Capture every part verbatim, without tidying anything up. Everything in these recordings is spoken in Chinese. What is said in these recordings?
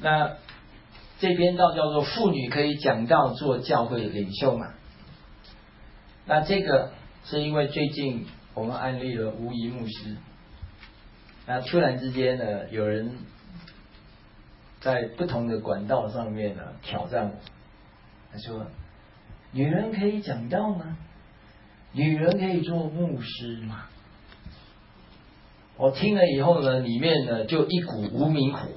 那这篇道叫做妇女可以讲道做教会领袖嘛。那这个是因为最近我们安利了吴怡牧师，那突然之间呢，有人在不同的管道上面呢挑战我，他说：“女人可以讲道吗？女人可以做牧师吗？”我听了以后呢，里面呢就一股无名火。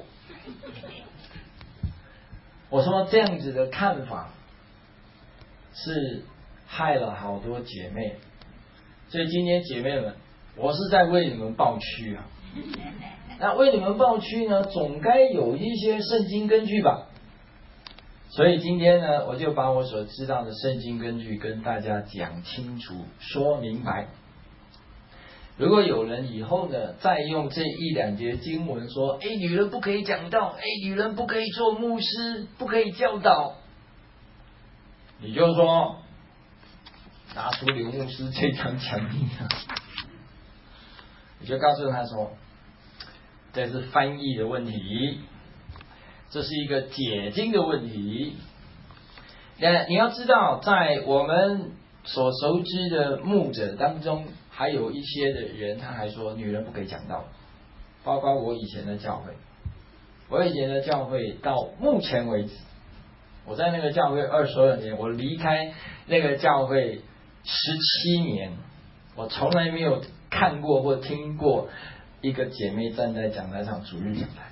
我说这样子的看法是害了好多姐妹，所以今天姐妹们，我是在为你们抱屈啊。那为你们抱屈呢，总该有一些圣经根据吧。所以今天呢，我就把我所知道的圣经根据跟大家讲清楚、说明白。如果有人以后呢，再用这一两节经文说，哎，女人不可以讲道，哎，女人不可以做牧师，不可以教导，你就说，拿出刘牧师这张讲义啊，你就告诉他说，这是翻译的问题，这是一个解经的问题。那你要知道，在我们所熟知的牧者当中，还有一些的人，他还说女人不可以讲道，包括我以前的教会。我以前的教会到目前为止，我在那个教会二十二年，我离开那个教会十七年，我从来没有看过或听过一个姐妹站在讲台上主日讲台，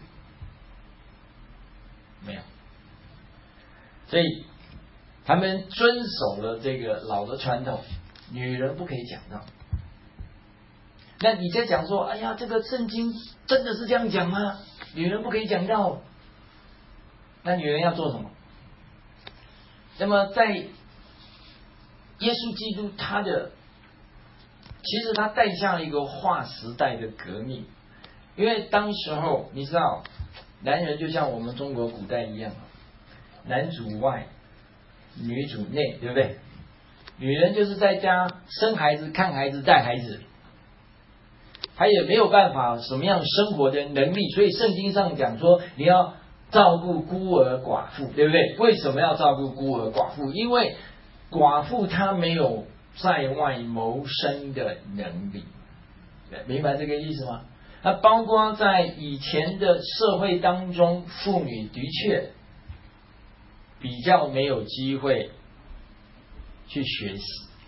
没有。所以他们遵守了这个老的传统，女人不可以讲道。那你在讲说，哎呀，这个圣经真的是这样讲吗？女人不可以讲道，那女人要做什么？那么在耶稣基督他的，其实他带下了一个划时代的革命，因为当时候你知道，男人就像我们中国古代一样，男主外，女主内，对不对？女人就是在家生孩子、看孩子、带孩子。他也没有办法什么样生活的能力，所以圣经上讲说你要照顾孤儿寡妇，对不对？为什么要照顾孤儿寡妇？因为寡妇她没有在外谋生的能力，明白这个意思吗？那包括在以前的社会当中，妇女的确比较没有机会去学习，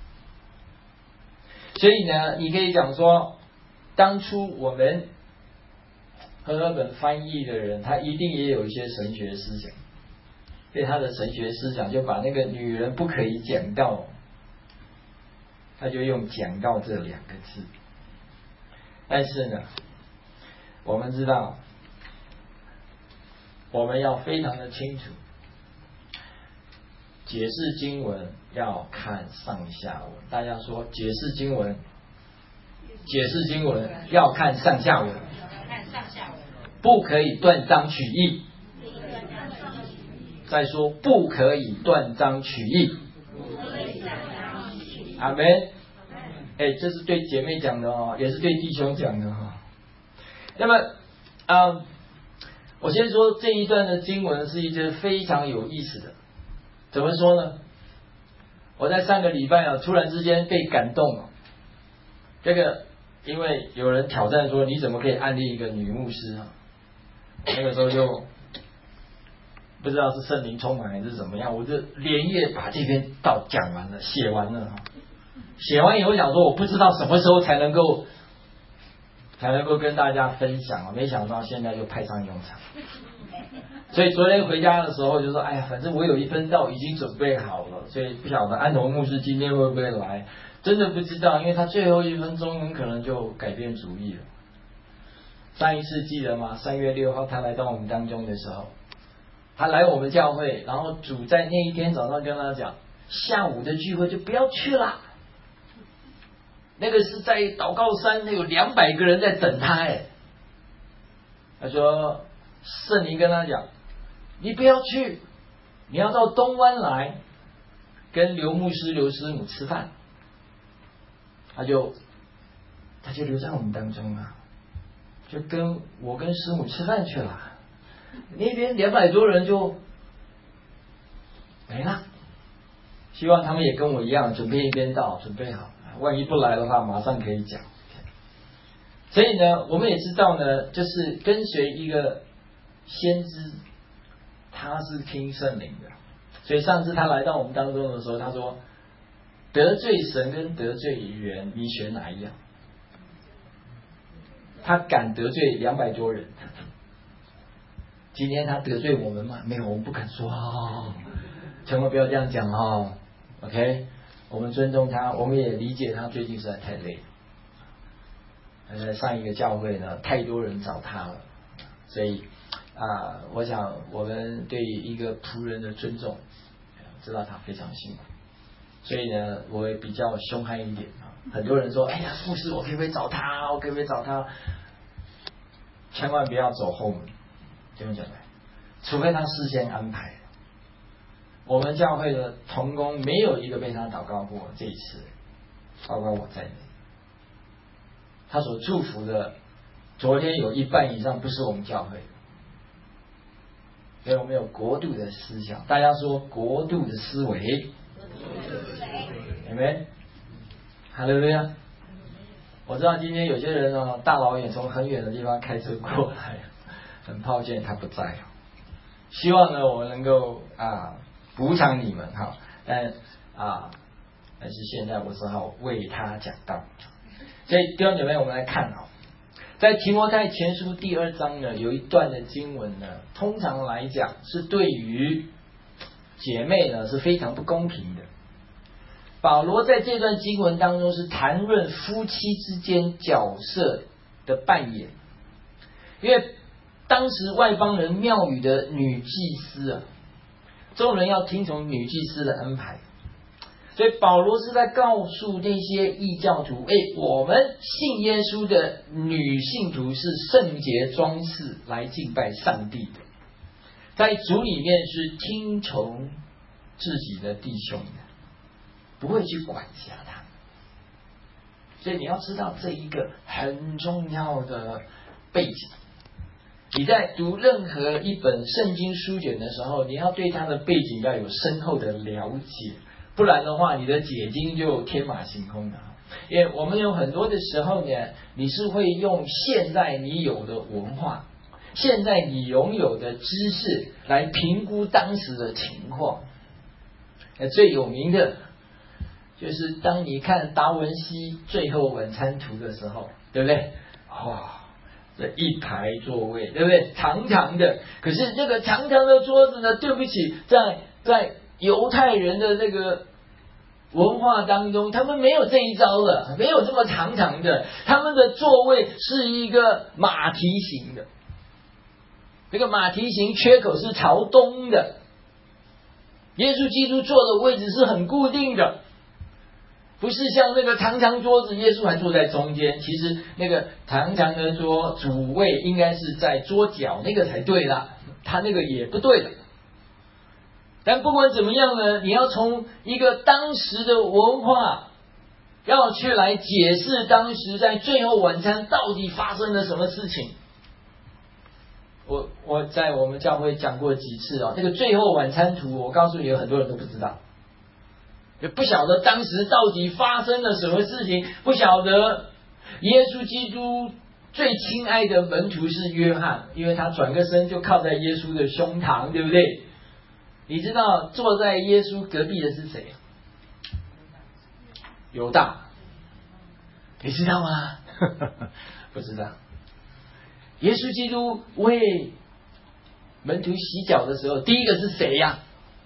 所以呢，你可以讲说，当初我们和合本翻译的人，他一定也有一些神学思想，所以他的神学思想就把那个女人不可以讲道，他就用讲道这两个字。但是呢，我们知道，我们要非常的清楚，解释经文要看上下文。大家说解释经文，解释经文要看上下文，不可以断章取义。再说不可以断章取义。阿们。哎，这是对姐妹讲的哦，也是对弟兄讲的哈。那么，嗯，我先说这一段的经文是一件非常有意思的。怎么说呢？我在上个礼拜啊，突然之间被感动了。这个，因为有人挑战说，你怎么可以安利一个女牧师啊？那个时候就不知道是圣灵充满还是怎么样，我就连夜把这篇道讲完了，写完了哈。写完以后想说，我不知道什么时候才能够才能够跟大家分享，没想到现在就派上用场。所以昨天回家的时候就说，哎呀，反正我有一份道已经准备好了，所以不晓得安童牧师今天会不会来，真的不知道，因为他最后一分钟很可能就改变主意了。上一次记得吗？三月六号他来到我们当中的时候，他来我们教会，然后主在那一天早上跟他讲，下午的聚会就不要去啦。那个是在祷告山，有两百个人在等他哎。他说圣灵跟他讲，你不要去，你要到东湾来跟刘牧师、刘师母吃饭。他就他就留在我们当中了，就跟我跟师母吃饭去了。 那边两百多人就没了。希望他们也跟我一样，准备一边到，准备好，万一不来的话，马上可以讲。所以呢，我们也知道呢，就是跟随一个先知，他是听圣灵的。所以上次他来到我们当中的时候，他说：“得罪神跟得罪人，你选哪一样？”他敢得罪两百多人。今天他得罪我们吗？没有，我们不敢说哦，千万不要这样讲哦。OK， 我们尊重他，我们也理解他最近实在太累了。呃，上一个教会呢，太多人找他了，所以啊、呃，我想我们对一个仆人的尊重，知道他非常辛苦，所以呢，我也比较凶悍一点啊。很多人说，哎呀，牧师，我可不可以找他？我可不可以找他？千万不要走后门，这样讲来，除非他事先安排。我们教会的同工没有一个被他祷告过，这一次，包括我在内。他所祝福的，昨天有一半以上不是我们教会的，所以我们有国度的思想。大家说国度的思维，有没有？哈利路亚！我知道今天有些人呢，大老远从很远的地方开车过来，很抱歉他不在。希望呢，我们能够啊补偿你们哈，但啊，但是现在我只好为他讲道。所以弟兄姐妹，我们来看啊，在提摩太前书第二章呢，有一段的经文呢，通常来讲是对于姐妹呢是非常不公平的。保罗在这段经文当中是谈论夫妻之间角色的扮演，因为当时外邦人庙宇的女祭司啊，众人要听从女祭司的安排。所以保罗是在告诉那些异教徒，哎，我们信耶稣的女信徒是圣洁装饰来敬拜上帝的，在主里面是听从自己的弟兄的，不会去管辖他们。所以你要知道这一个很重要的背景。你在读任何一本圣经书卷的时候，你要对它的背景要有深厚的了解。不然的话，你的解经就天马行空的。因为我们有很多的时候呢，你是会用现在你有的文化，现在你拥有的知识来评估当时的情况。最有名的就是当你看达文西最后晚餐图的时候，对不对？哇，这一排座位，对不对？长长的，可是这个长长的桌子呢，对不起，在在犹太人的那个文化当中，他们没有这一招的，没有这么长长的，他们的座位是一个马蹄形的，这个马蹄形缺口是朝东的，耶稣基督坐的位置是很固定的，不是像那个长长桌子，耶稣还坐在中间，其实那个长长的桌主位应该是在桌角，那个才对啦，他那个也不对的。但不管怎么样呢，你要从一个当时的文化要去来解释当时在最后晚餐到底发生了什么事情。我我在我们教会讲过几次哦，那个最后晚餐图，我告诉你有很多人都不知道，也不晓得当时到底发生了什么事情，不晓得耶稣基督最亲爱的门徒是约翰，因为他转个身就靠在耶稣的胸膛，对不对？你知道坐在耶稣隔壁的是谁？犹大，你知道吗？不知道。耶稣基督为门徒洗脚的时候，第一个是谁呀？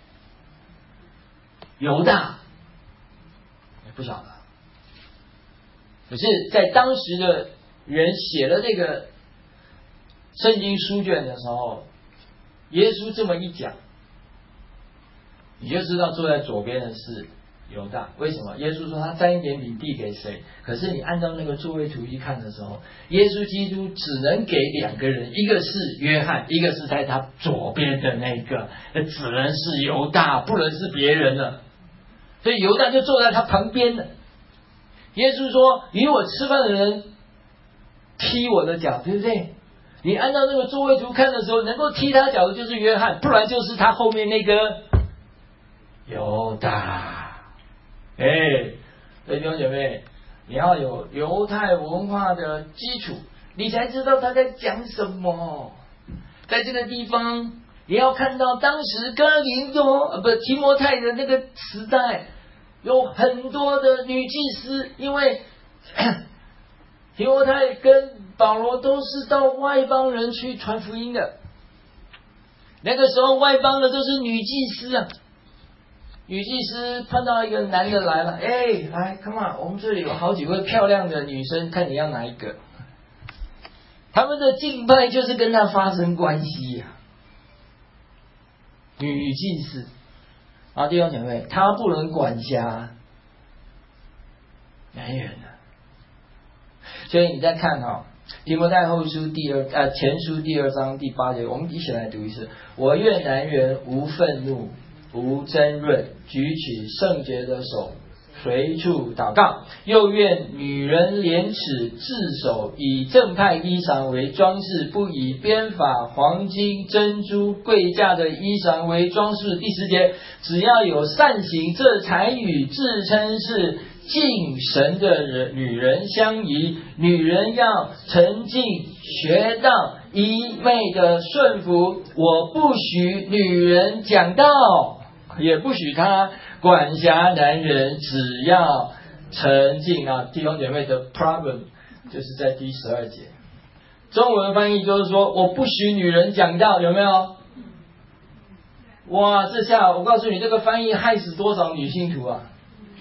犹大，不晓得。可是，在当时的人写了这个圣经书卷的时候，耶稣这么一讲，你就知道坐在左边的是犹大。为什么？耶稣说他沾一点饼递给谁？可是你按照那个座位图一看的时候，耶稣基督只能给两个人，一个是约翰，一个是在他左边的那个，只能是犹大，不能是别人了。所以犹大就坐在他旁边了。耶稣说：“与我吃饭的人踢我的脚，对不对？ 你按照那个座位图看的时候，能够踢他脚的就是约翰，不然就是他后面那个犹大。哎，所以弟兄姐妹，你要有犹太文化的基础，你才知道他在讲什么。在这个地方，你要看到当时哥林多呃不提摩太的那个时代，有很多的女祭司，因为提摩太跟保罗都是到外邦人去传福音的。那个时候外邦的都是女祭司啊，女祭司碰到一个男的来了，哎，来 ，come on， 我们这里有好几位漂亮的女生，看你要哪一个。他们的敬拜就是跟他发生关系呀、啊，女祭司。啊，弟兄姐妹，他不能管辖男人啊。所以你再看哈、哦，提摩太后书第二呃前书第二章第八节，我们一起来读一次。我愿男人无愤怒，无争论，举起圣洁的手，随处祷告；又愿女人廉耻自守，以正派衣裳为装饰，不以编发、黄金、珍珠、贵价的衣裳为装饰。第十节，只要有善行，这才与自称是敬神的人女人相宜。女人要沉静学道，一昧的顺服。我不许女人讲道，也不许她管辖男人，只要沉静啊！弟兄姐妹的 problem 就是在第十二节。中文翻译就是说，我不许女人讲道，有没有？哇，这下我告诉你，这个翻译害死多少女信徒啊！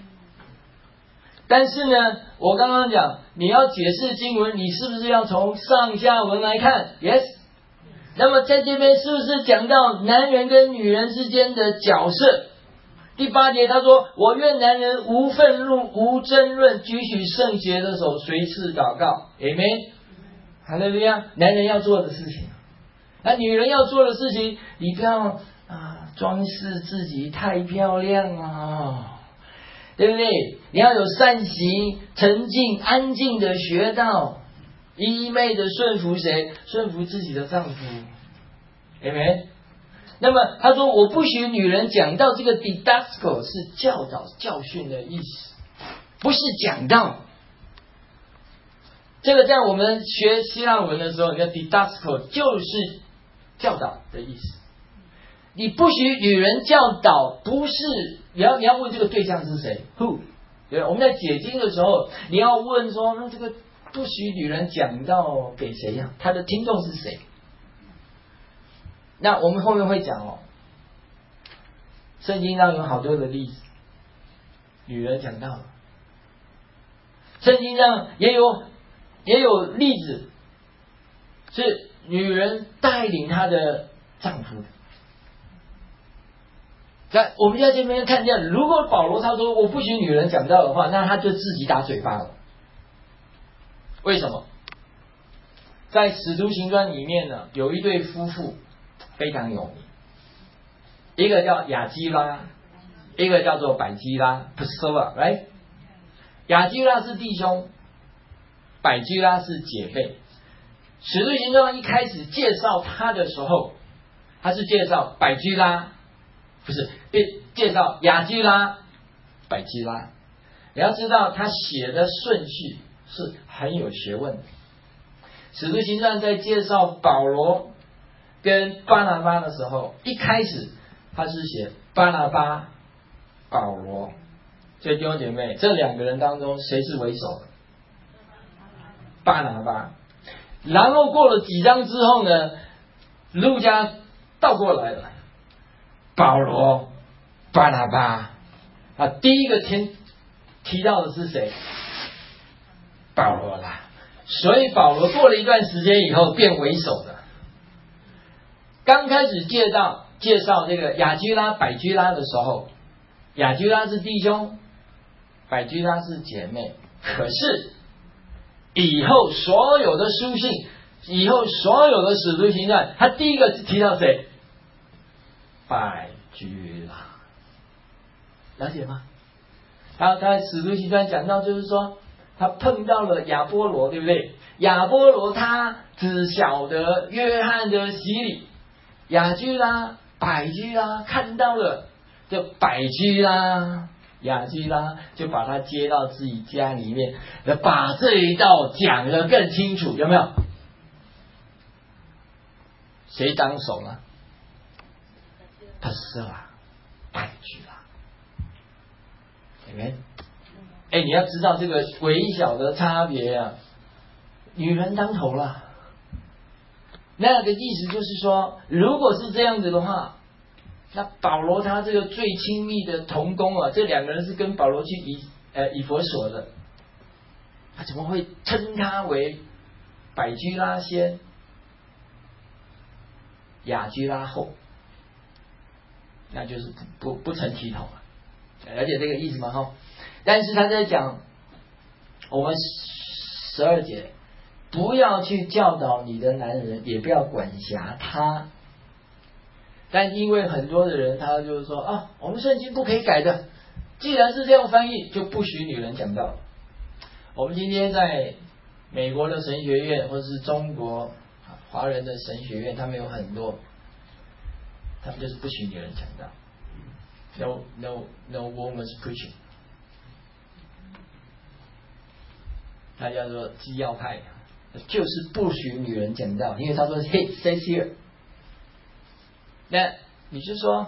但是呢，我刚刚讲，你要解释经文，你是不是要从上下文来看 ？Yes。那么在这边是不是讲到男人跟女人之间的角色？第八节他说，我愿男人无愤怒，无争论，举起圣洁的手，随时祷告。Amen。哈利路亚。男人要做的事情，那女人要做的事情，你不要啊装饰自己太漂亮啊，对不对？你要有善行，沉静安静的学道，一昧的顺服谁？顺服自己的丈夫。Amen。那么他说，我不许女人讲道，这个 didasko 是教导教训的意思，不是讲道。这个在我们学希腊文的时候，你的 didasko 就是教导的意思。你不许女人教导，不是你要你要问这个对象是谁 ？Who？ 对，我们在解经的时候，你要问说，那这个不许女人讲道给谁呀、啊？他的听众是谁？那我们后面会讲哦，圣经上有好多的例子，女人讲道，圣经上也有也有例子是女人带领她的丈夫的。在我们在这边看见，如果保罗他说我不许女人讲道的话，那他就自己打嘴巴了。为什么？在使徒行传里面呢，有一对夫妇非常有名，一个叫雅基拉，一个叫做百基拉 Priscilla， right？ 雅基拉是弟兄，百基拉是姐妹。使徒行传一开始介绍他的时候，他是介绍百基拉，不是介绍雅基拉、百基拉。你要知道他写的顺序是很有学问的。使徒行传在介绍保罗跟巴拿巴的时候，一开始他是写巴拿巴、保罗。所以弟兄姐妹，这两个人当中谁是为首的？巴拿巴。然后过了几章之后呢，路加倒过来了，保罗、巴拿巴啊，第一个提提到的是谁？保罗啦。所以保罗过了一段时间以后变为首的。刚开始介绍介绍这个雅居拉、百居拉的时候，雅居拉是弟兄，百居拉是姐妹。可是以后所有的书信，以后所有的使徒行传，他第一个提到谁？百居拉，了解吗？他他使徒行传讲到就是说， 他碰到了亚波罗，对不对？亚波罗他只晓得约翰的洗礼，雅居拉、百居拉看到了，这百居拉、雅居拉就把他接到自己家里面，把这一道讲得更清楚，有没有？谁当手呢？不是啦，百居拉，对不对？哎，你要知道这个微小的差别啊，女人当头了。那个意思就是说，如果是这样子的话，那保罗他这个最亲密的同工啊，这两个人是跟保罗去以呃以弗所的，他怎么会称他为百居拉先，雅居拉后？那就是不不不成体统了，了解这个意思吗？哈。但是他在讲我们十二节，不要去教导你的男人，也不要管辖他。但因为很多的人他就是说啊，我们圣经不可以改的，既然是这样翻译，就不许女人讲道。我们今天在美国的神学院或者是中国华人的神学院，他们有很多，他们就是不许女人讲道。No no no woman's preaching。他叫做基要派，就是不许女人讲道，因为他说 Hey says here。那你是说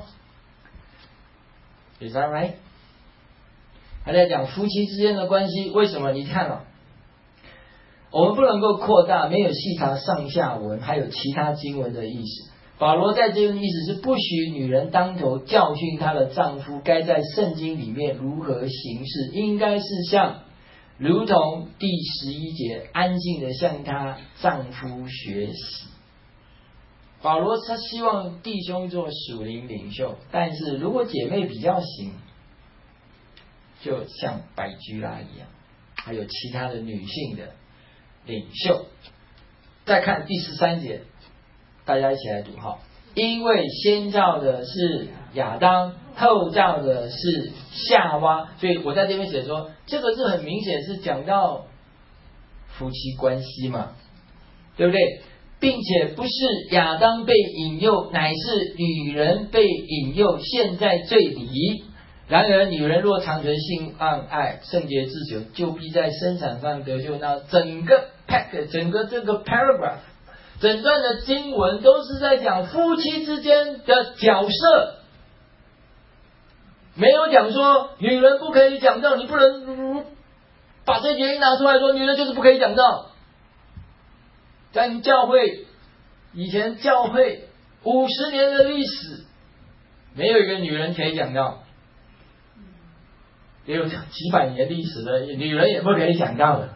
Is that right？ 他在讲夫妻之间的关系，为什么？你看了、哦，我们不能够扩大，没有细查上下文还有其他经文的意思。保罗在这个意思是不许女人当头教训她的丈夫该在圣经里面如何行事，应该是像如同第十一节安静的向她丈夫学习。保罗他希望弟兄做属灵领袖，但是如果姐妹比较行，就像百居拉一样，还有其他的女性的领袖。再看第十三节，大家一起来读哈。因为先造的是亚当，后造的是夏娃，所以我在这边写说，这个是很明显是讲到夫妻关系嘛，对不对？并且不是亚当被引诱，乃是女人被引诱，陷在罪里。然而女人若常存性暗爱，圣洁自久，就必在生产上得救。那整个 pack 整个这个 paragraph 整段的经文都是在讲夫妻之间的角色，没有讲说女人不可以讲道，你不能把这节一拿出来说女人就是不可以讲道。在教会以前，教会五十年的历史，没有一个女人可以讲道。也有几百年历史的女人也不可以讲道的，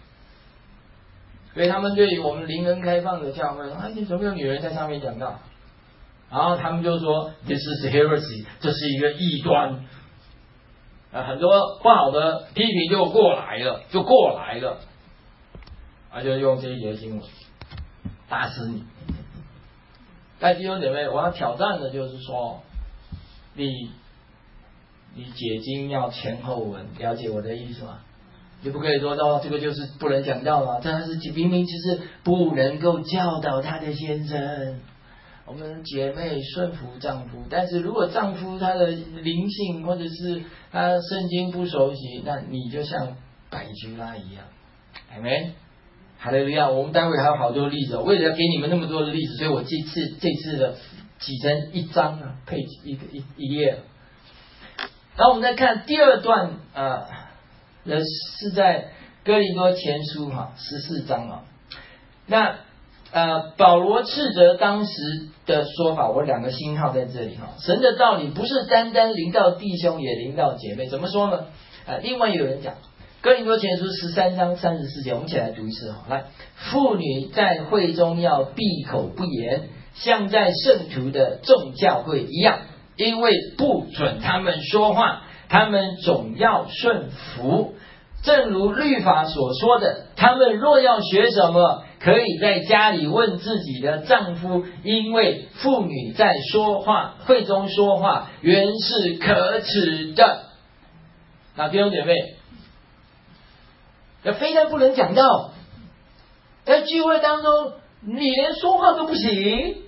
所以他们对于我们灵恩开放的教会，啊，你怎么有女人在上面讲道？然后他们就说 This is heresy， 这是一个异端，啊，很多不好的批评就过来了，就过来了，啊，就用这一节经文打死你。但弟兄姐妹，我要挑战的就是说，你。你解经要前后文，了解我的意思吗？你不可以说到、哦、这个就是不能讲道了，但是明明就是不能够教导他的先生。我们姐妹顺服丈夫，但是如果丈夫他的灵性或者是他圣经不熟悉，那你就像百居拉一样。阿们，哈利路亚！我们待会还有好多例子，为了要给你们那么多的例子，所以我这次这次的挤成一张啊，配一个一一页。然后我们再看第二段，呃，是在哥林多前书哈十四章啊。那呃，保罗斥责当时的说法，我两个星号在这里哈。神的道理不是单单临到弟兄，也临到姐妹。怎么说呢？呃，另外有人讲，哥林多前书十三章三十四节，我们一起来读一次哈。来，妇女在会中要闭口不言，像在圣徒的众教会一样。因为不准他们说话，他们总要顺服。正如律法所说的，他们若要学什么，可以在家里问自己的丈夫，因为妇女在说话会中说话，原是可耻的。那弟兄姐妹， 要非但不能讲道，在聚会当中你连说话都不行。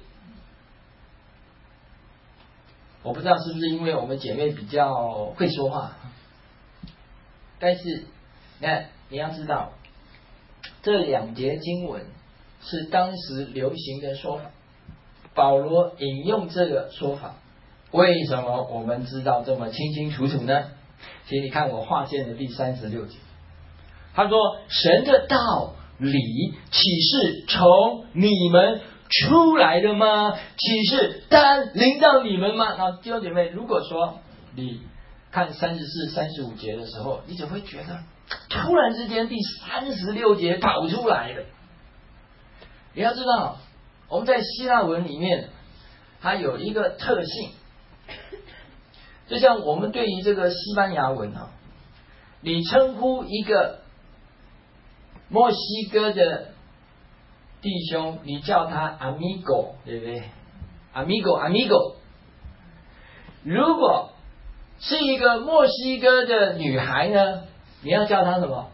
我不知道是不是因为我们姐妹比较会说话，但是你看你要知道，这两节经文是当时流行的说法，保罗引用这个说法，为什么我们知道这么清清楚楚呢？其实你看我划线的第三十六节，他说神的道理岂是从你们出来的吗？岂是单临到你们吗？那弟兄姐妹，如果说你看三十四、三十五节的时候，你只会觉得突然之间第三十六节跑出来了。你要知道，我们在希腊文里面，它有一个特性，就像我们对于这个西班牙文啊，你称呼一个墨西哥的弟兄，你叫他 amigo， 对不对 ？amigo amigo。如果是一个墨西哥的女孩呢，你要叫她什么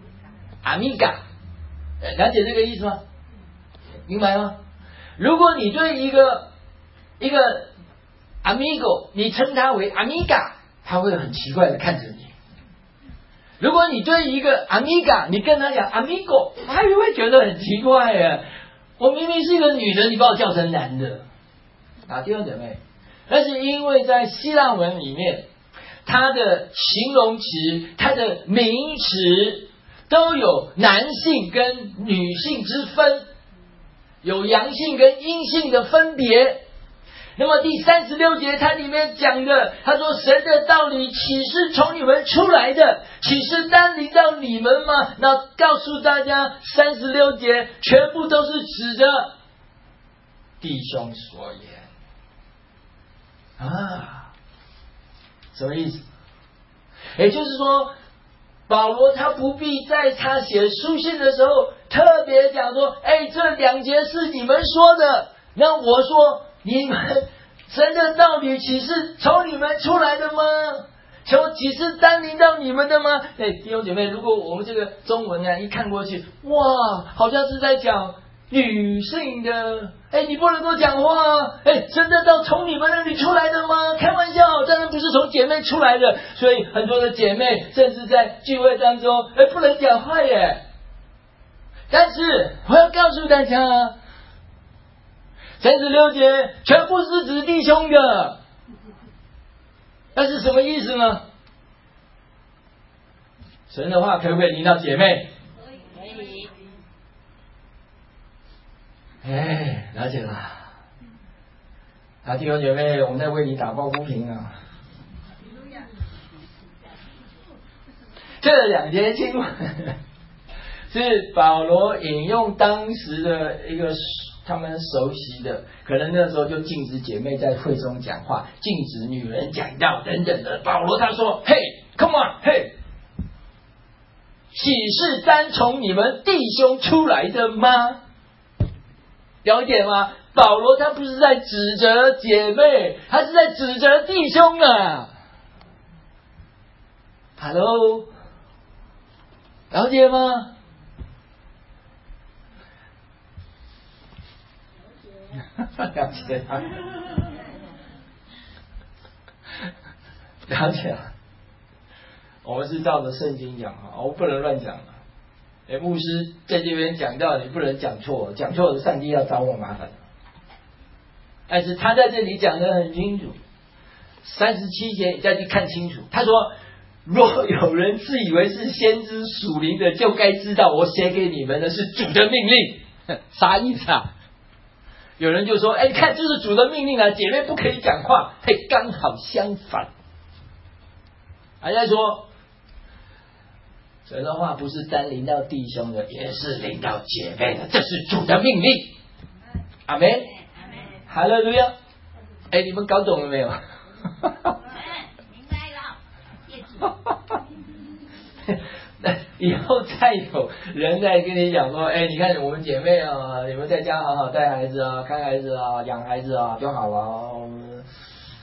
？amiga， 了解这个意思吗？明白吗？如果你对一个一个 amigo， 你称他为 amiga， 他会很奇怪的看着你。如果你对一个 amiga， 你跟他讲 amigo， 他也会觉得很奇怪耶。我明明是一个女的，你把我叫成男的。啊，弟兄姐妹，那是因为在希腊文里面，它的形容词、它的名词都有男性跟女性之分，有阳性跟阴性的分别。那么第三十六节它里面讲的，他说神的道理岂是从你们出来的，岂是单临到你们吗？那告诉大家，三十六节全部都是指着弟兄所言啊，什么意思？也就是说，保罗他不必在他写书信的时候特别讲说，哎，这两节是你们说的，那我说你们神的道理岂是从你们出来的吗？从岂是单临到你们的吗？哎，弟兄姐妹，如果我们这个中文呢一看过去，哇，好像是在讲女性的，哎，你不能够讲话，哎，神的道从你们那里出来的吗？开玩笑，当然不是从姐妹出来的，所以很多的姐妹甚至在聚会当中，哎，不能讲话耶。但是我要告诉大家，三十六节全部是指弟兄的，那是什么意思呢？神的话可不可以临到姐妹？可以。哎，了解了。啊，弟兄姐妹，我们在为你打抱不平啊。这两节经文是保罗引用当时的一个他们熟悉的，可能那时候就禁止姐妹在会中讲话，禁止女人讲道等等的。保罗他说：“嘿 ，come on， 嘿，岂是单从你们弟兄出来的吗？”了解吗？保罗他不是在指责姐妹，他是在指责弟兄啊。Hello， 了解吗？了解了，了解了。我们是照着圣经讲啊，我不能乱讲啊。哎，牧师在这边讲到，你不能讲错，讲错了，上帝要找我麻烦。但是他在这里讲得很清楚，三十七节你再去看清楚，他说：若有人自以为是先知属灵的，就该知道我写给你们的是主的命令。啥意思啊？有人就说：哎，看这是主的命令啊，姐妹不可以讲话。嘿，刚好相反。还在说神的话不是单临到弟兄的，也是临到姐妹的，这是主的命令。阿们，哈利路亚。哎，你们搞懂了没有？ 明白了。 那以后再有人在跟你讲说，哎，你看我们姐妹啊，你们在家好好带孩子啊，看孩子啊，养孩子啊就好了。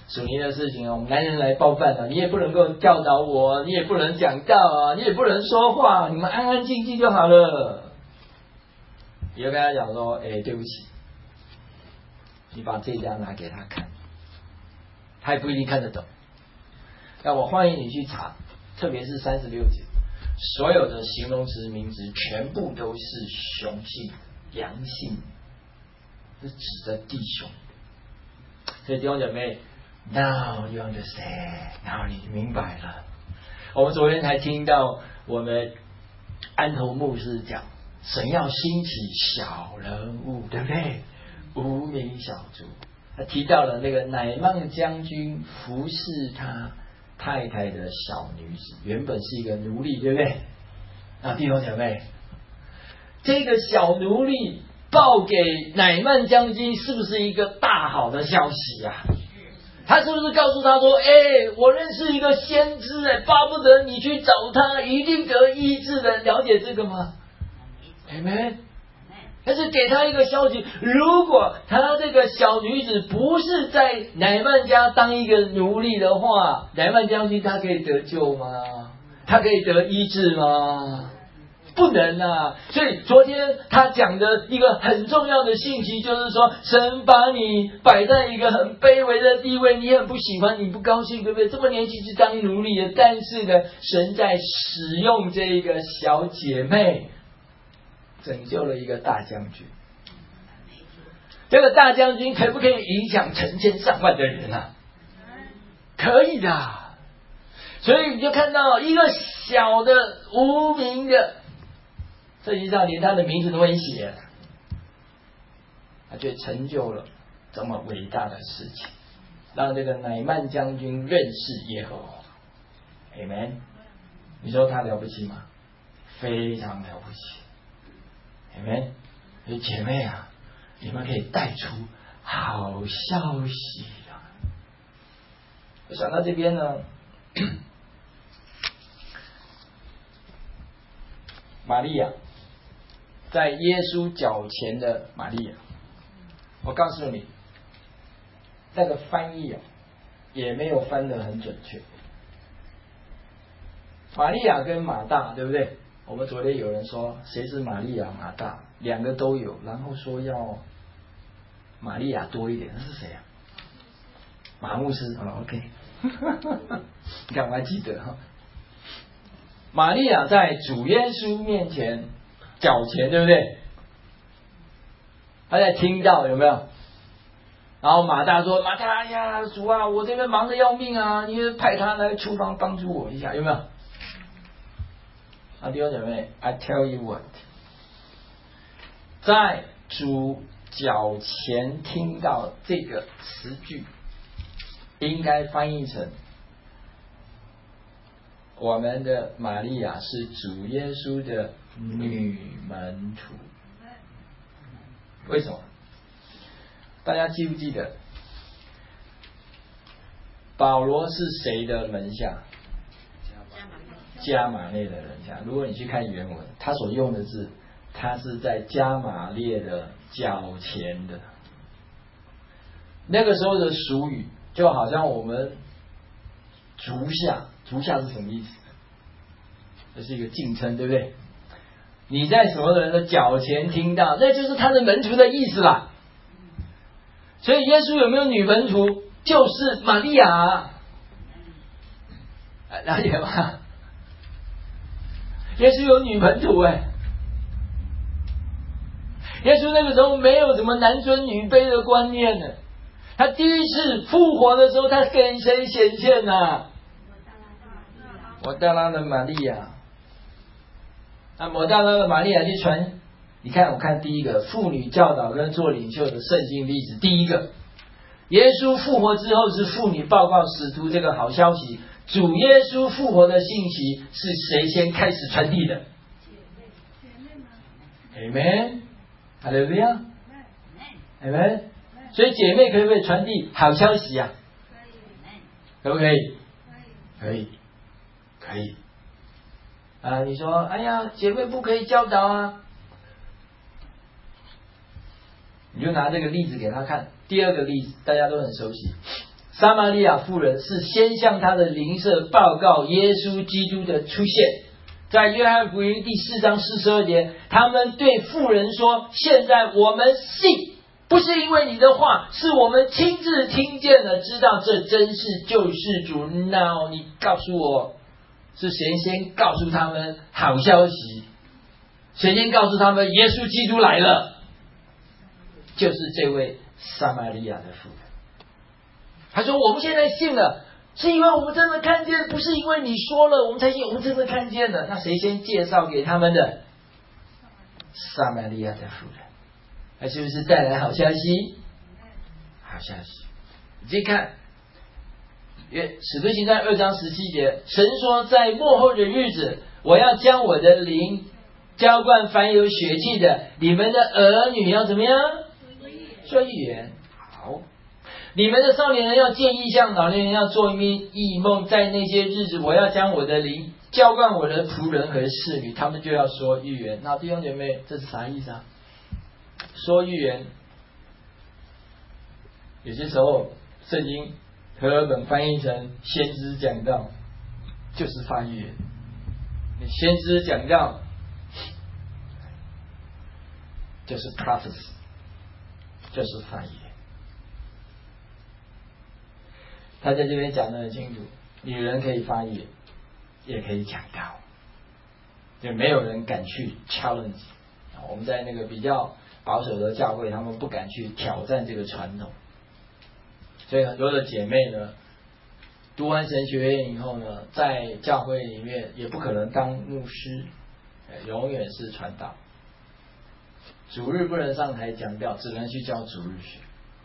属灵的事情啊，我们男人来包办啊，你也不能够教导我，你也不能讲道啊，你也不能说话，你们安安静静就好了。你就跟他讲说，哎，对不起，你把这张拿给他看，他也不一定看得懂。那我欢迎你去查，特别是三十六节，所有的形容词、名词全部都是雄性、阳性，是指着弟兄。所以弟兄姐妹 ，Now you understand， now 你明白了。我们昨天才听到我们安头牧师讲，神要兴起小人物，对不对？无名小卒，他提到了那个乃缦将军服侍他太太的小女子，原本是一个奴隶，对不对？啊，弟兄姐妹，这个小奴隶报给乃缦将军，是不是一个大好的消息啊？他是不是告诉他说：“哎，我认识一个先知，哎，巴不得你去找他，一定得医治的。”了解这个吗？阿们。但是给他一个消息，如果他这个小女子不是在乃缦家当一个奴隶的话，乃缦将军他可以得救吗？他可以得医治吗？不能啊！所以昨天他讲的一个很重要的信息，就是说，神把你摆在一个很卑微的地位，你很不喜欢，你不高兴，对不对？这么年轻就当奴隶的，但是呢，神在使用这个小姐妹，拯救了一个大将军。这个大将军可不可以影响成千上万的人啊？可以的。所以你就看到一个小的无名的，圣经上连他的名字都没写，他却成就了这么伟大的事情，让这个乃缦将军认识耶和华。Amen。你说他了不起吗？非常了不起。Amen。所以姐妹啊，你们可以带出好消息啊！我想到这边呢，玛利亚，在耶稣脚前的玛利亚，我告诉你，那个翻译啊，也没有翻得很准确。玛利亚跟马大，对不对？我们昨天有人说谁是玛利亚、马大，两个都有，然后说要玛利亚多一点，那是谁啊？马牧师啊 ，OK， 你看我还记得哈。玛利亚在主耶稣面前脚前，对不对？他在听到有没有？然后马大说：“马大，哎呀，主啊，我这边忙得要命啊，你派他来厨房帮助我一下，有没有？”啊，弟兄姐妹 ，I tell you what， 在主脚前听到这个词句，应该翻译成：我们的玛利亚是主耶稣的女门徒。为什么？大家记不记得保罗是谁的门下？加马列的人下。如果你去看原文，他所用的字，他是在加马列的脚前的。那个时候的俗语，就好像我们足下，足下是什么意思？这是一个敬称，对不对？你在什么人的脚前听到，那就是他的门徒的意思啦。所以耶稣有没有女门徒？就是玛利亚，了解吗？耶稣有女门徒哎，耶稣那个时候没有什么男尊女卑的观念呢。他第一次复活的时候，他给谁显现啊？抹大拉的玛利亚。那抹大拉的玛利亚去传，你看，我看第一个妇女教导跟做领袖的圣经例子，第一个，耶稣复活之后是妇女报告使徒这个好消息。主耶稣复活的信息是谁先开始传递的？ Amen， 哈利路亚 Amen。 所以姐妹可不可以传递好消息啊？可不可以？可以，可以。啊，你说，哎呀，姐妹不可以教导啊？你就拿这个例子给他看。第二个例子大家都很熟悉， 撒玛利亚妇人是先向他的邻舍报告耶稣基督的出现。在约翰福音第四章四十二节，他们对妇人说：现在我们信，不是因为你的话，是我们亲自听见了，知道这真是救世主。那你告诉我，是谁先告诉他们好消息？谁先告诉他们耶稣基督来了？就是这位撒玛利亚的妇人。他说：我们现在信了，是因为我们真的看见，不是因为你说了我们才信，我们真的看见了。那谁先介绍给他们的？撒玛利亚的妇人。那是不是带来好消息？好消息。你自己看约使徒行传二章十七节，神说在末后的日子，我要将我的灵浇灌凡有血气的，你们的儿女要怎么样？说预言。好，你们的少年人要见异象，老年人要做异梦。在那些日子，我要将我的灵浇灌我的仆人和侍女，他们就要说预言。那弟兄姐妹，这是啥意思啊？说预言，有些时候圣经和合本翻译成先知讲道，就是发预言。你先知讲道就是 prophecy， 就是发预言。他在这边讲得很清楚，女人可以发预言，也可以讲道，就没有人敢去 challenge。我们在那个比较保守的教会，他们不敢去挑战这个传统，所以很多的姐妹呢，读完神学院以后呢，在教会里面也不可能当牧师，永远是传道。主日不能上台讲道，只能去教主日学，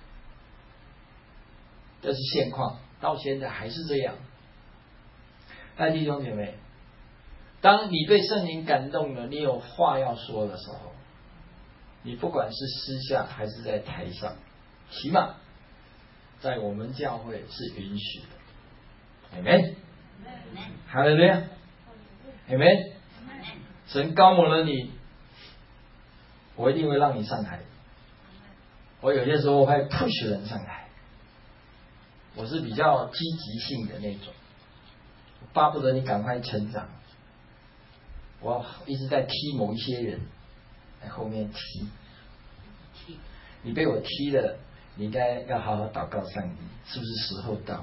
这是现况，到现在还是这样。但弟兄姐妹，当你被圣灵感动了，你有话要说的时候，你不管是私下还是在台上，起码在我们教会是允许的。阿们，哈利路亚，阿们。神高摩了你，我一定会让你上台。我有些时候会 push 人上台，我是比较积极性的那种，巴不得你赶快成长。我一直在踢某一些人，在后面踢，你被我踢了，你应该要好好祷告上帝，是不是时候到了？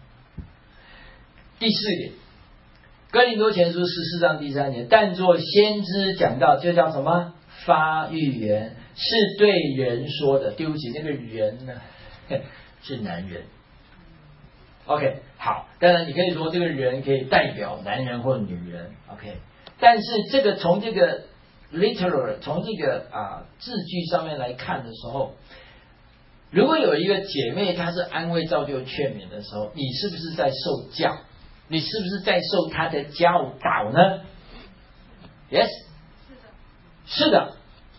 第四点，哥林多前书十四章第三节，但做先知讲道，就叫什么？发预言，是对人说的。对不起，那个人呢是男人。OK， 好，当然你可以说这个人可以代表男人或女人 ，OK。但是这个从这个 literal 从这个啊字句上面来看的时候，如果有一个姐妹她是安慰造就劝勉的时候，你是不是在受教？你是不是在受她的教导呢 ？Yes， 是的，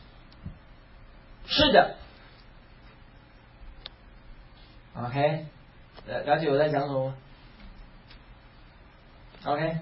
是的。OK， 了了解我在讲什么吗 ？OK，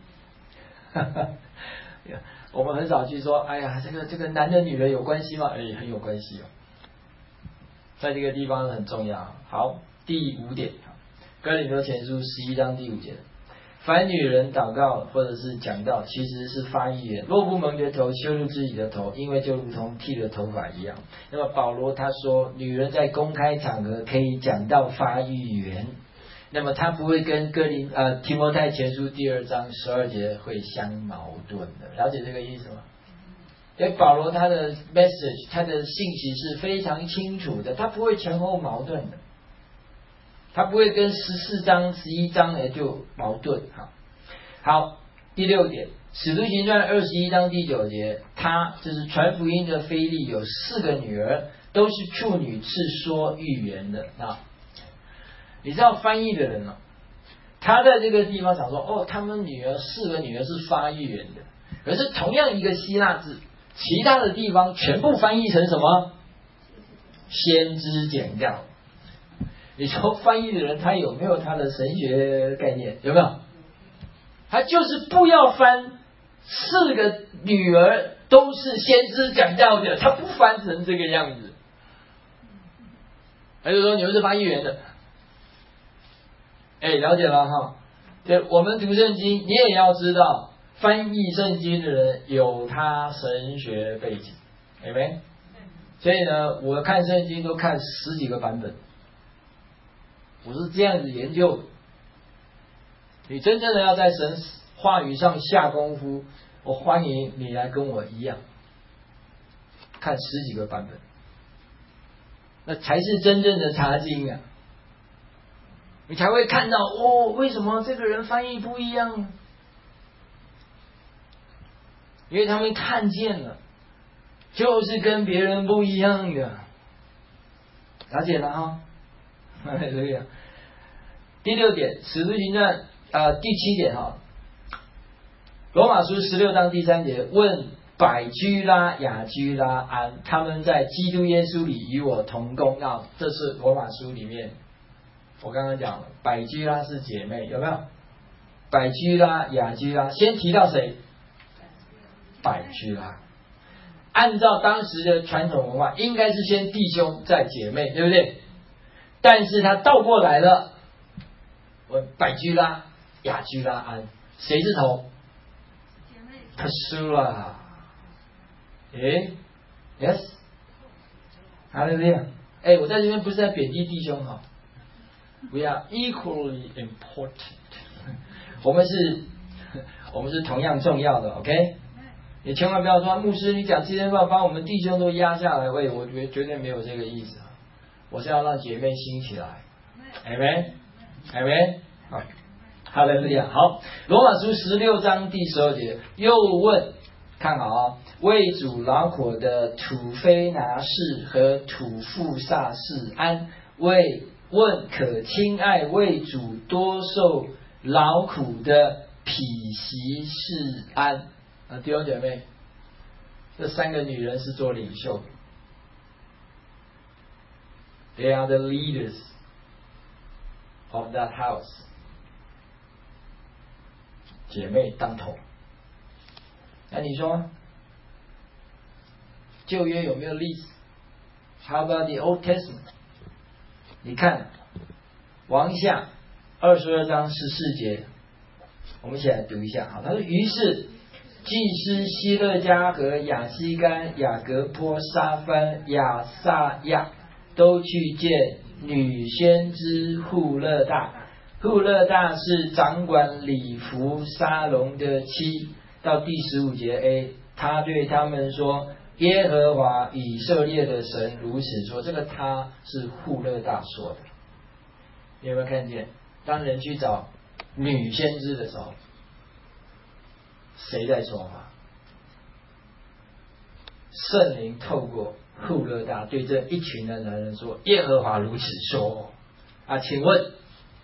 我们很少去说，哎呀，这个这个男的女人有关系吗？哎，很有关系哦，在这个地方很重要。好，第五点，哥林多前书十一章第五节，凡女人祷告或者是讲道，其实是发预言。若不蒙着头，羞辱自己的头，因为就如同剃了头发一样。那么保罗他说，女人在公开场合可以讲道发预言，那么他不会跟哥林呃提摩太前书第二章十二节会相矛盾的。了解这个意思吗？因为保罗他的 message， 他的信息是非常清楚的，他不会前后矛盾的。他不会跟十四章、十一章也就矛盾。好，好，第六点，使徒行传二十一章第九节，他就是传福音的腓利有四个女儿，都是处女，是说预言的啊。你知道翻译的人哦，他在这个地方想说，哦，他们女儿四个女儿是发预言的，可是同样一个希腊字，其他的地方全部翻译成什么？先知讲道。你说翻译的人他有没有他的神学概念？有没有？他就是不要翻四个女儿都是先知讲道的，他不翻成这个样子。他就说你们是发预言的， 哎，了解了哈。对，我们读圣经，你也要知道，翻译圣经的人有他神学背景，有没？所以呢，我看圣经都看十几个版本，我是这样子研究的。你真正的要在神话语上下功夫，我欢迎你来跟我一样，看十几个版本，那才是真正的查经啊！你才会看到哦，为什么这个人翻译不一样呢？因为他们看见了，就是跟别人不一样的，了解了哈。这样，第六点，《使徒行传》呃第七点哈，《罗马书》十六章第三节问百居拉、雅居拉安，他们在基督耶稣里与我同工。那这是《罗马书》里面。我刚刚讲了，百居拉是姐妹，有没有？百居拉、雅居拉，先提到谁？百居拉。按照当时的传统文化，应该是先弟兄再姐妹，对不对？但是他倒过来了，问百居拉、雅居拉安，谁是头？他输了。诶 ，yes， 哈利路亚。哎，我在这边不是在贬低弟兄哈。We are equally important 。我们是，我们是同样重要的 ，OK？ 你千万不要说牧师，你讲今天要把我们弟兄都压下来，喂，我绝绝对没有这个意思。我是要让姐妹兴起来 ，Amen，Amen， 好，哈利路亚。好，罗马书十六章第十二节又问，看好啊，为主劳苦的土非拿士和土富萨士安，为问可亲爱为主多受劳苦的否席士安啊，弟兄姐妹，这三个女人是做领袖 ，They are the leaders of that house。姐妹当头，那你说旧约有没有例子 ？How about the Old Testament？你看，王下二十二章十四节，我们一起来读一下。好，他说：“于是祭司希勒家和亚西干、雅各波、沙番、亚撒亚都去见女先知户勒大。户勒大是掌管礼服沙龙的妻。到第十五节 A， 他对他们说。”耶和华以色列的神如此说，这个他是户勒大说的。你有没有看见？当人去找女先知的时候，谁在说话？圣灵透过户勒大对这一群的男人说：“耶和华如此说。”啊，请问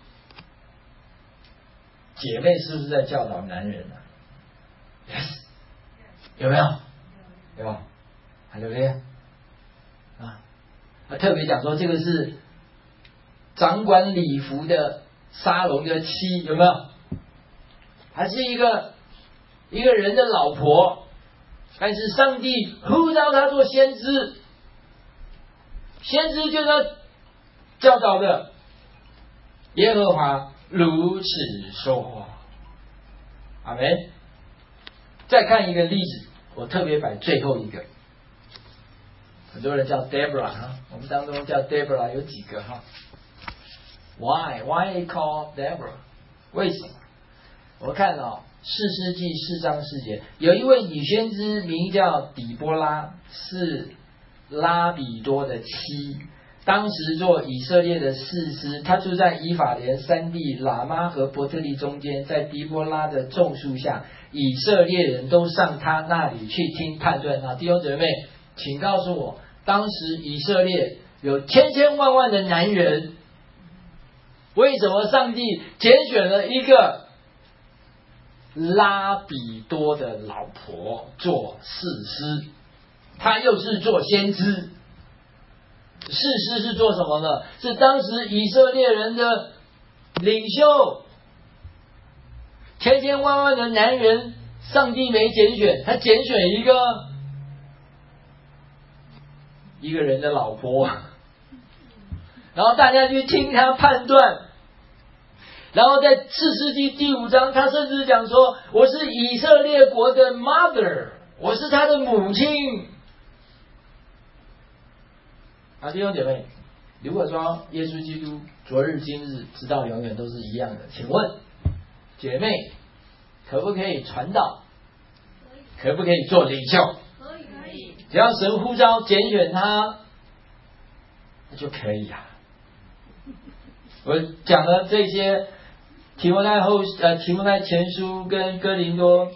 姐妹是不是在教导男人呢、啊、？Yes， 有没有？有没有？对不对？啊，他特别讲说这个是掌管礼服的沙龙的妻，有没有？还是一个一个人的老婆，但是上帝呼召他做先知，先知就是要教导的，耶和华如此说。阿们。再看一个例子，我特别摆最后一个。很多人叫 Deborah 哈，我们当中叫 Deborah 有几个哈 ？Why Why call Deborah？ 为什么？我看哦，士师记四章四节，有一位女先知名叫底波拉，是拉比多的妻，当时做以色列的士师，她住在以法莲山地喇嘛和伯特利中间，在底波拉的种树下，以色列人都上她那里去听判断。啊，弟兄姐妹，请告诉我，当时以色列有千千万万的男人，为什么上帝拣选了一个拉比多的老婆做士师？他又是做先知，士师是做什么呢？是当时以色列人的领袖，千千万万的男人，上帝没拣选，他拣选一个一个人的老婆，然后大家去听他判断， 然后在四世纪第五章，他甚至讲说，我是以色列国的 mother， 我是他的母亲。啊，弟兄姐妹，如果说耶稣基督昨日今日直到永远都是一样的，请问姐妹可不可以传道？可不可以做领袖？ 可以可以。 只要神呼召拣选他，那就可以啊。我讲的这些提摩太后呃提摩太前书跟哥林多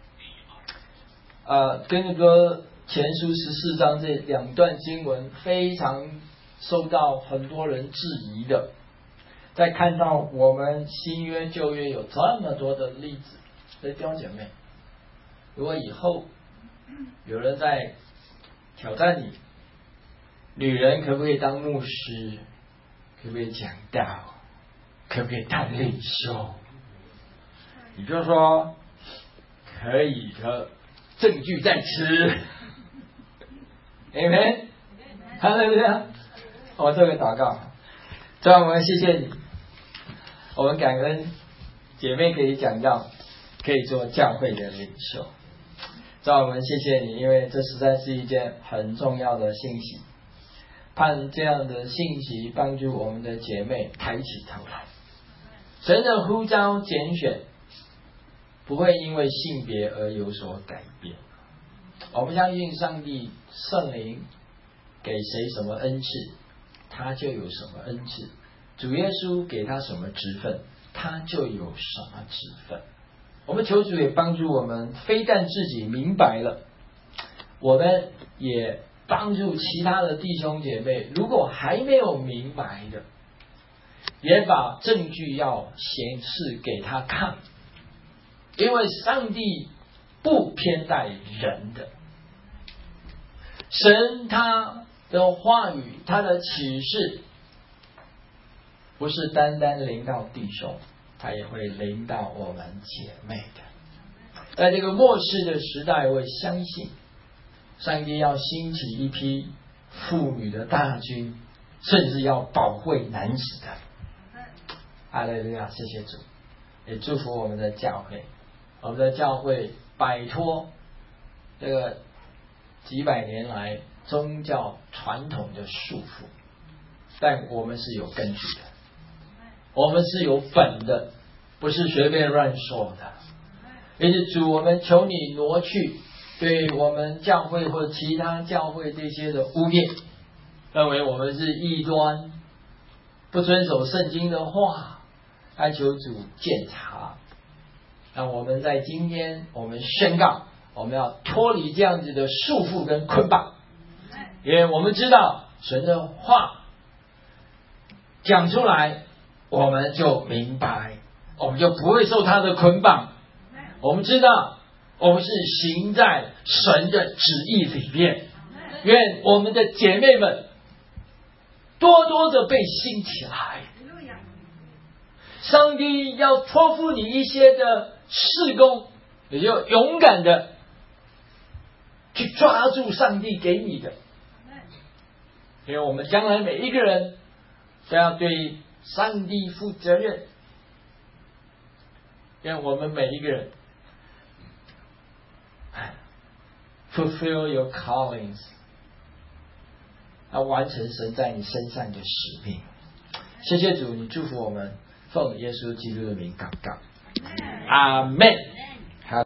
呃跟那个前书十四章这两段经文，非常受到很多人质疑的。在看到我们新约旧约有这么多的例子，所以弟兄姐妹，如果以后有人在挑战你，女人可不可以当牧师？可不可以讲道？可不可以当领袖？你就说可以的，证据在此。Amen， 哈利路亚。我做个祷告，主啊，我们谢谢你，我们感恩姐妹可以讲道，可以做教会的领袖。主啊，我们谢谢你，因为这实在是一件很重要的信息。盼这样的信息帮助我们的姐妹抬起头来。神的呼召拣选不会因为性别而有所改变。我们相信上帝圣灵给谁什么恩赐，他就有什么恩赐。主耶稣给他什么职分，他就有什么职分。我们求主也帮助我们，非但自己明白了，我们也帮助其他的弟兄姐妹，如果还没有明白的，也把证据要显示给他看。因为上帝不偏待人的，神他的话语，他的启示，不是单单临到弟兄，他也会临到我们姐妹的。在这个末世的时代，我相信上帝要兴起一批妇女的大军，甚至要保卫男子的。哈利路亚，谢谢主，也祝福我们的教会，我们的教会摆脱这个几百年来宗教传统的束缚，但我们是有根据的，我们是有本的，不是随便乱说的。也是主，我们求你挪去对我们教会或者其他教会这些的污蔑，认为我们是异端，不遵守圣经的话，哀求主鉴察。让我们在今天我们宣告，我们要脱离这样子的束缚跟捆绑，因为我们知道神的话讲出来，我们就明白，我们就不会受他的捆绑。我们知道我们是行在神的旨意里面，愿我们的姐妹们多多的被兴起来。上帝要托付你一些的事工，也就勇敢的去抓住上帝给你的，因为我们将来每一个人都要对上帝负责任，愿我们每一个人fulfill your callings， 要完成神在你身上的使命。谢谢主，你祝福我们，奉耶稣基督的名祷告，阿们。